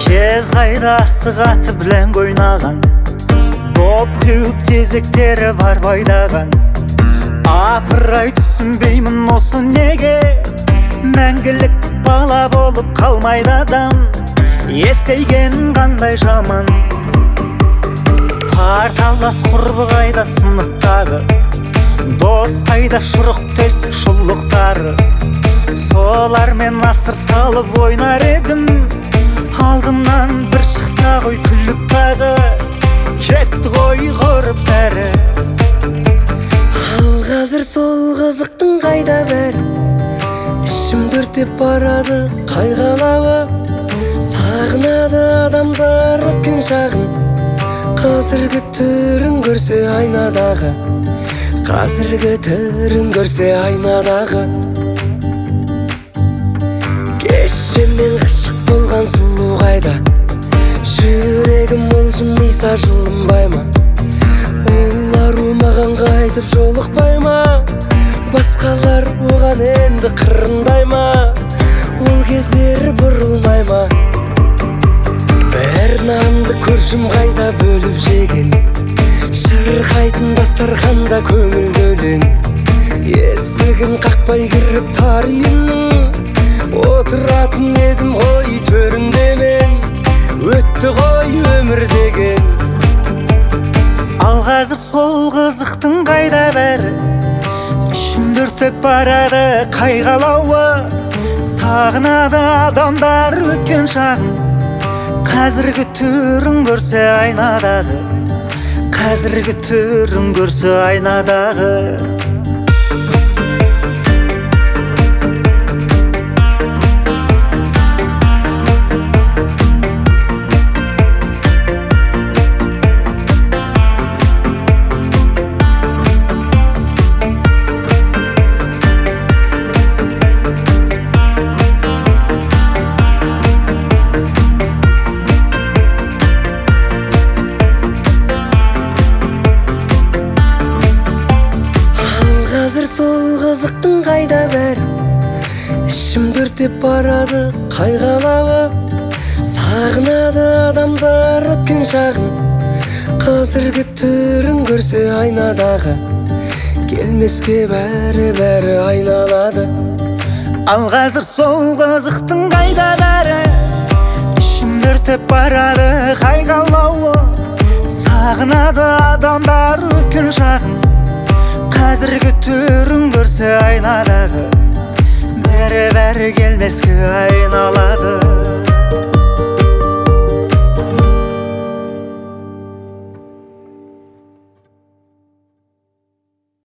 кез қайда асық аты білән ойнаған, доп теуіп тезектері бар байдаған. Апырай түсінбеймін осы неге, мәңгілік бала болып қалмайды адам, есейген қандай жаман. Парталас құрбы қайда сыныптағы, дос қайда шұрық тесік шұллықтары. Солармен астыр салып ойнар едім, алдымнан бір шықса ғой күліп тағы, кетті ғой құрып бәрі. Ал қазір сол қызықтың қайда бәрі, ішімді өртеп барады қайғалауы. Сағынады адамдар өткен шағын, қазіргі түрін көрсе айнадағы, қазіргі түрін көрсе айнадағы. Кешемен ғашық болған сұлу қайда, жүрегім олжымайса жылынбай ма? Олар маған қайтып жолықпай ма? Басқалар оған енді қырындай ма? Ол кездер бұрылмай ма? Бір нанды көршім қайда бөліп жеген, шырқайтын дастарханда көңілді өлең. Есігін қақпай кіріп тар үйімнің, отыратын едім ғой төрінде мен, өтті ғой өмір деген. Ал қазір сол қызықтың қайда бәрі, ішімді өртеп барады қайғалауы. Сағынады адамдар өткен шағын, қазіргі түрін көрсе айнадағы, қазіргі түрін көрсе айнадағы. Қазір сол қызықтың қайда бәрі, ішімді өртеп барады қайғалауы. Сағынады адамдар өткен шағын, қазіргі түрін көрсе айнадағы, келмеске бәрі айналады. Ал қазір сол қызықтың қайда бәрі, ішімді өртеп барады қайғалауы. Сағынады адамдар өткен шағын, қазіргі түрін көрсе айнадағы, бәрі келмеске айналады.